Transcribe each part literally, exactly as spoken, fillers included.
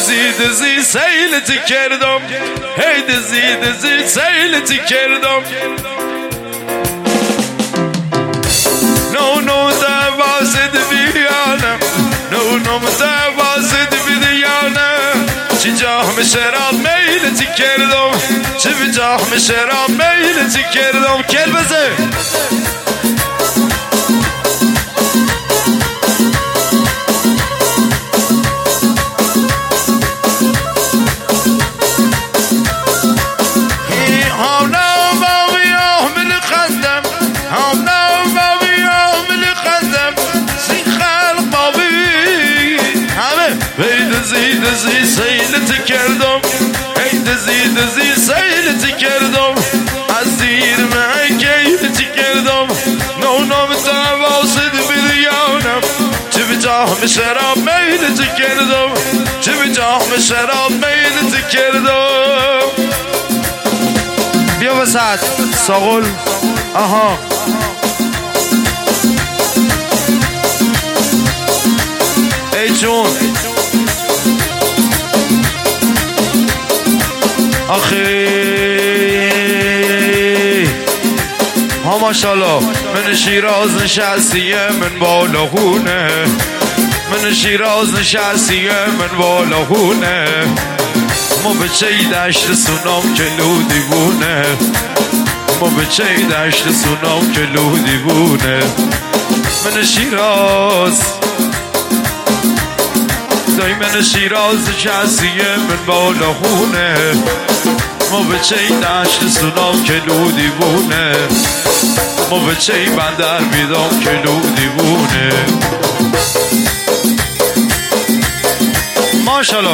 دزی دزی سیلتی کردم هی دزی دزی سیلتی کردم نو نو دوازد بیانم نو نو دوازد بیانم چی جام شراب میلتی کردم چی به جام شراب میلتی کردم کل بزه دزی دزی سیلتی کردم ای دزی دزی سیلتی کردم از زیر من گیلتی کردم نو نو دوازد بیانم چه به جام شراب میلتی کردم چه به جام شراب میلتی کردم بیا وسط ساغل آها ای جون آخی ها ماشالله من شیراز نشستیه من بالا خونه من شیراز نشستیه من بالا خونه ما به چی دشت سونام کلو دیوونه ما به چی دشت سونام کلو دیوونه من شیراز دای من شیراز نشستیه من بالا خونه ما به چی دشت سونام کلو دیوونه ما به چی بندر بیدام کلو دیوونه ماشالله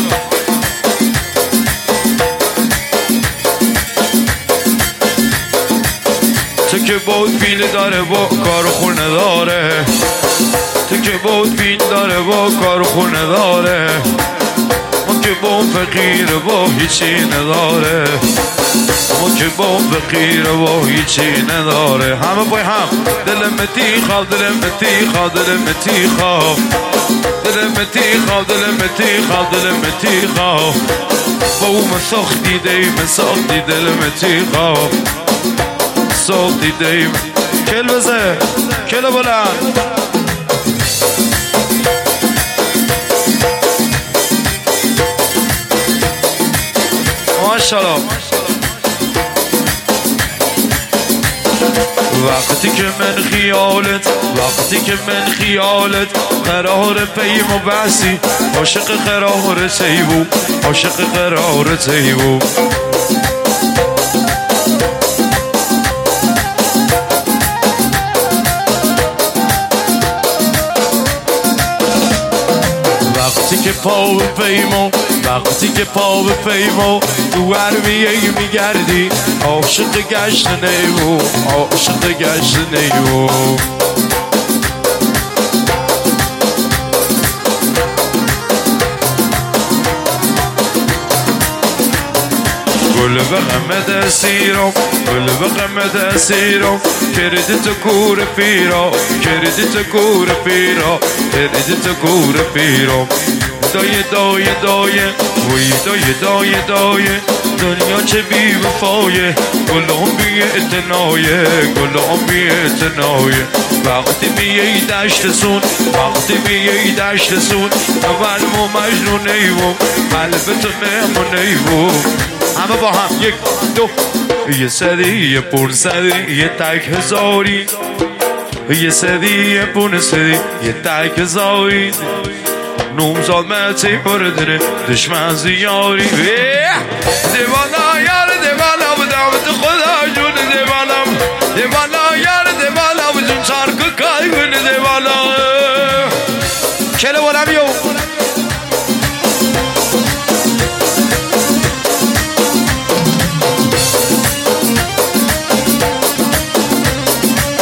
تو که بود بیل داره با کار خونه داره تو که بود بیل داره با کار خونه داره ما که با فقیر با هیچی نداره ما که با فقیر با هیچی نداره همه بای هم دلم متی خواب دلم متی خواب دلم متی خواب دلم متی خواب دلم متی خواب دلم متی خواب با او مساخ دیده مساخ دیده دلم متی خواب مساخ دیده کل بزه کل بلند ماشالله وقتی که من خیالت وقتی که من خیالت قرار پیم و بحثی عاشق قرار سیبو عاشق قرار سیبو وقتی که پا به پیمو وقتی که پا به پیمو تو عربیه میگردی عاشق گشت نیو عاشق گشت نیو گل به غمت اسیرم گل به غمت اسیرم کردی تو کور پیرا کردی تو کور پیرا کردی تو کور پیرا دایه دایه دایه وی دایه دایه دایه دنیا چه بی وفایه گلام بی اعتنایه گلام بی اعتنایه وقتی میایی دشت سون وقتی میایی دشت سون اول مو مجنون ایوم قلب تو مهمون ایوم همه با هم یک دو یه سری یه پون سری یه تک هزاری یه سری یه پون سری یه تک هزاری نومزاد متی بردنه دشمن زیاری دیوانا یار دیوانا بدم تو خدا جون دیوانا دیوانا یار دیوانا بجون شارکو کای بین دیوانا کلو بولم یو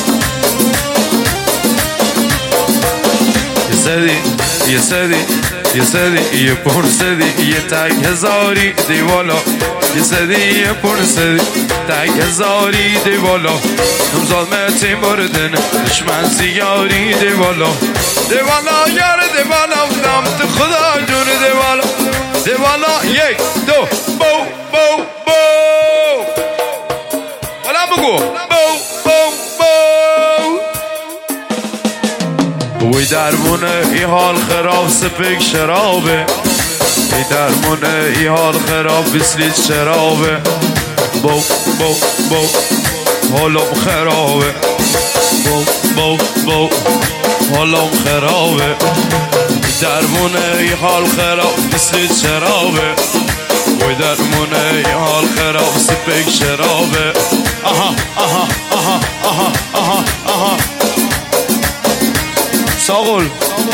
یه سری یه سری یه صدی یه پرسدی یه تک هزاری دی بالا یه صدی یه پرسدی تک هزاری دی بالا نمزاد متین بردن دشمن سیاری دی بالا دی بالا یار دی بالا نامت خدا جون دی بالا دی بالا یک دو بو بو بو حالا بگو بو بو بو وی درمونه ای حال خراب سپک شرابه ای درمونه ای حال خراب بسلیت شرابه بو بو بو حالم خرابه بو بو بو حالم خرابه ای درمونه ای حال خراب بسلیت شرابه وی درمونه ای حال خراب سپک شرابه آها آها آها آها آها آها ساغل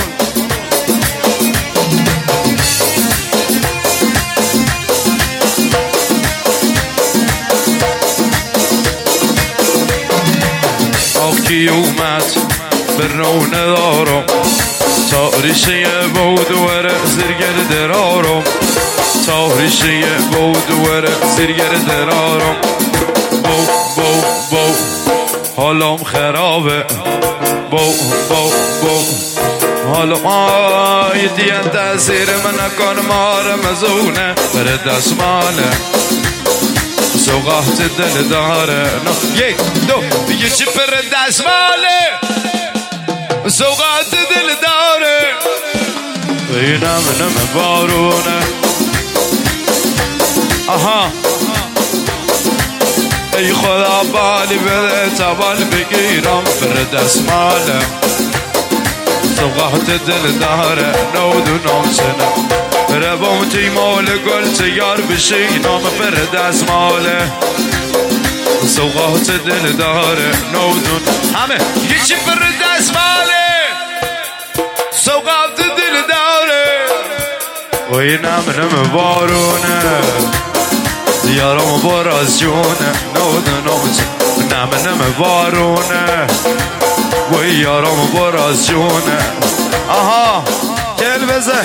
آخی اومد به رو ندارم تاریشه بود وره زرگر درارم تاریشه بود وره زرگر درارم بو بو بو حالم خرابه بو بو بو حالم آی دیان تاثیر من کن مار مزونه بر دستماله سوقات دل داره یک دو دیگه چی پر دستماله سوقات دل داره اینم نم بارونه آها ای خدا بالی بده تا بال بگیرم بر دستماله سوقات دل داره نودونم سنم بره بامتی مال گل تیار بشی نام بر دستماله سوقات دل داره نودون همه یکی بر دستماله سوقات دل داره و اینم نم بارونه دیارم بار از جونه نودونم نم نم بارونه و یارم بار از جونه آها گل بزه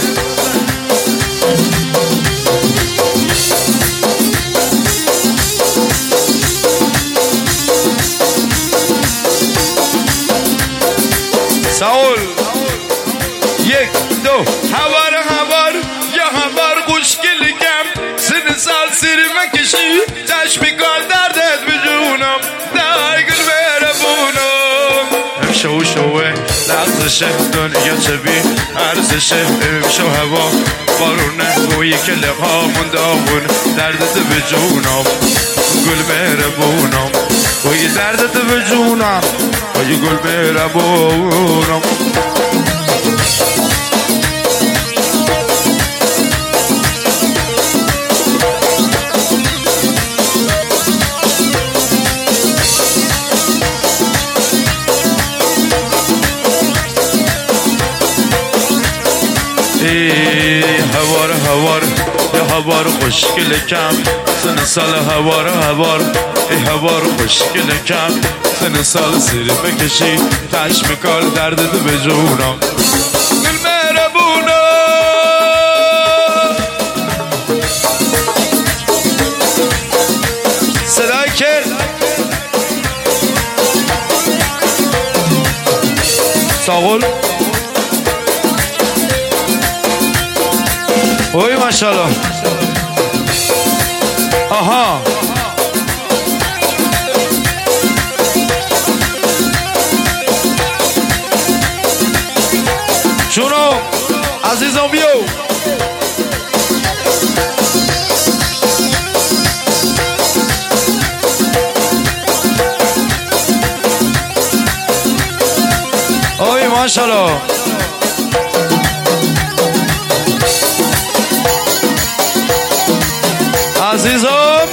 ساول یک دو هوار هوار یا هوار خوشگل کم سن سال سیر مکشی تش بکار دردت بجونم درگل بره بونم امشو شوه لغزشه دنیا چه بی ارزشه امشو هوا بارونه گویی که لقا منداون دردت بجونم گل بره بونم گویی دردت بجونم گویی گل بره بونم هوار هوار یا هوار خوشگل کم سن سال هوار هوار ای هوار خوشگل کم سن سال سیر بکشی تش میکال دردت به جونم گل مهربونم صدای کل ساغل اوی ماشاءالله آها شونو عزیزم بیو اوی ماشاءالله عزیزم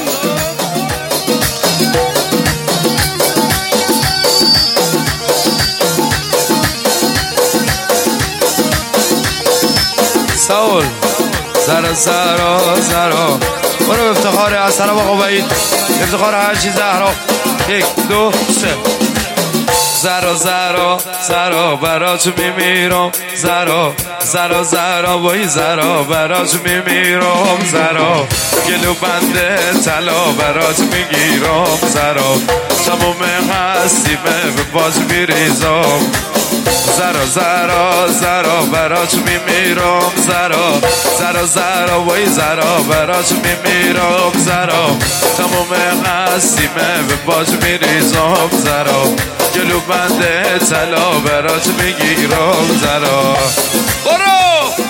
ساول زرا زرا زرا برو افتخار حسن آقا وحید افتخار هرچی زهرا یک دو سه زرا زرا زرا برات میمیرم زرا زرا زرا وای زرا برات میمیرم زرا گلو بنده طلا برات میگیرم زرا تموم هستیمه به باز میریزم زرا زرا زرا برات میمیرم زرا زرا زرا وای زرا برات میمیرم زرا تموم هستیمه به باز میریزم زرا گلو بنده طلا برات میگیرم زرا برو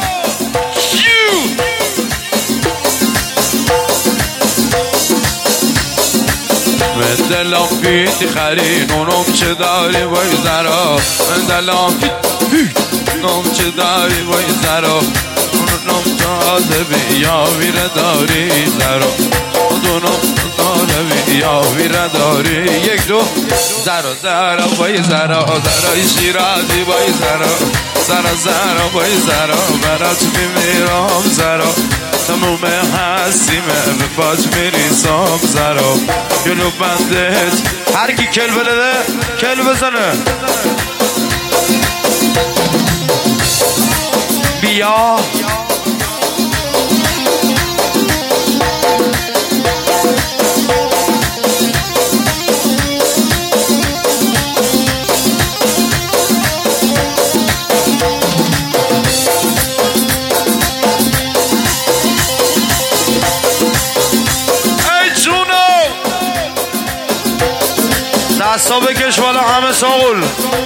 من دلم پیتی خرید اونم چه داری وای زرا من دلم پیتی اونم چه داری وای زرا اونم تازه بیا ویره داری زرا اونم تازه بیا ویره داری یک دو زرا زرا وای زرا زرای شیرازی وای زرا زرا زرا وای زرا برات میمیرم زرا تموم هستیمه به باز میریزم زرا گلو بندت هر کی کل بده کل بزنه بیا دستا بکش والا همه ساقل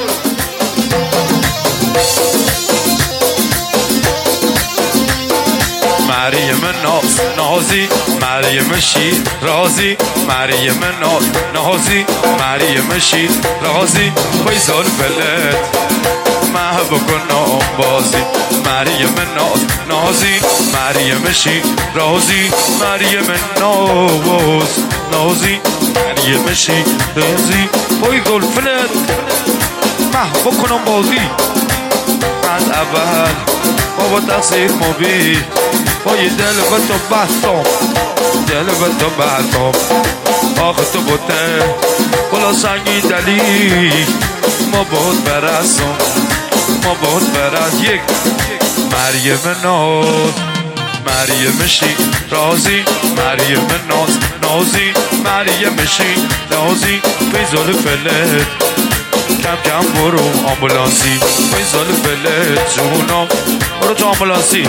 مریم ناز نازی مریم شیر رازی مریم ناز نازی مریم شیر رازی فیضال بلد محب کن بازی مریم ناز نازی مریم شیر رازی مریم ناز نازی مریم شیر رازی فیضال بلد محب کنم بازی از اول بابا تقصیر مبی وای دل به تو بستم دل به تو بستم آخه تو بوده بلا سنگی دلی ما بود برسم ما بود برس یک مریم ناز مریم شی رازی مریم ناز نازی مریم شی رازی فیضال فلت کم کم برو آمبولانسی فیضال فلت جونم برو تو آمبولانسی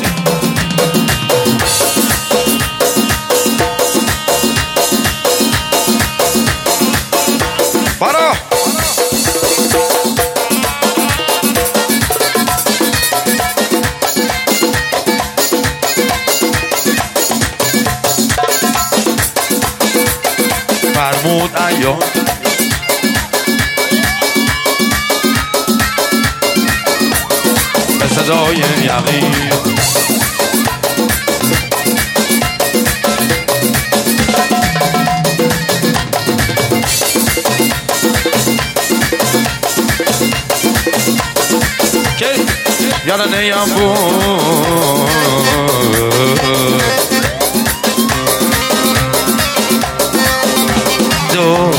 برا فرمود ایان به صدای یقین یالا نیم بود دو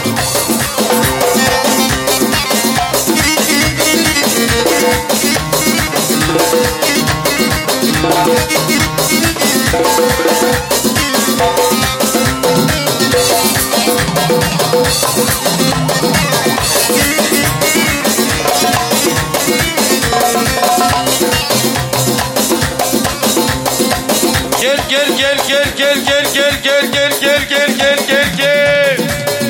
Gel gel gel gel gel gel gel gel gel gel gel gel gel.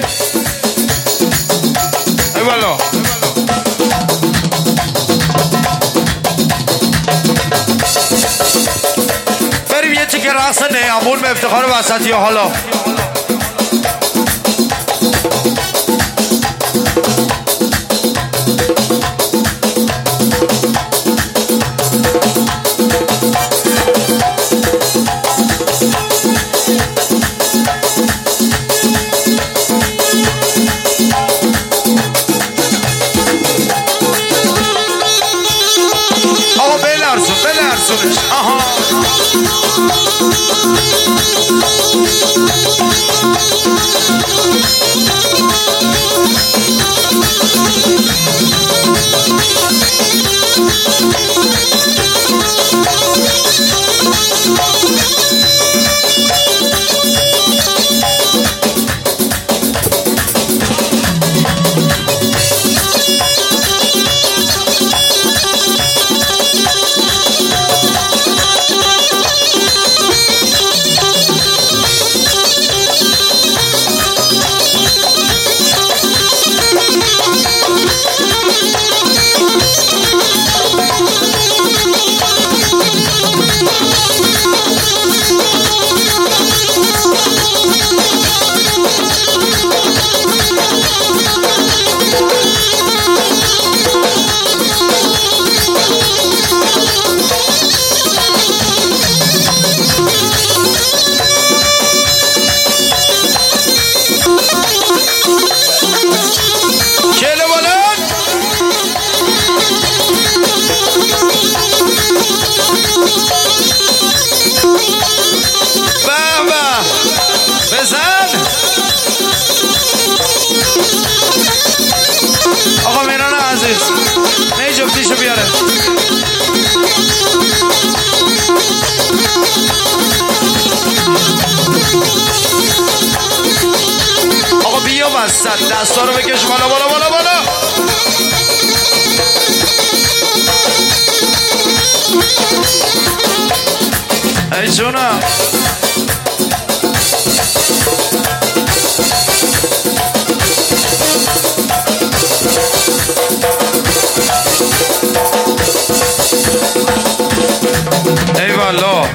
Eyvallah. بریم یه تیکه رقص نیامون به افتخار وسطی حالا. Aha. عزیز نه جفتیشو بیاره. آقا بیا وسط دستا رو بکش بالا بالا بالا بالا. ای جونم ای والله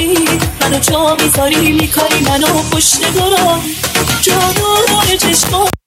منو جا میذاری میکنی منو خوش نگران جانو روی چشم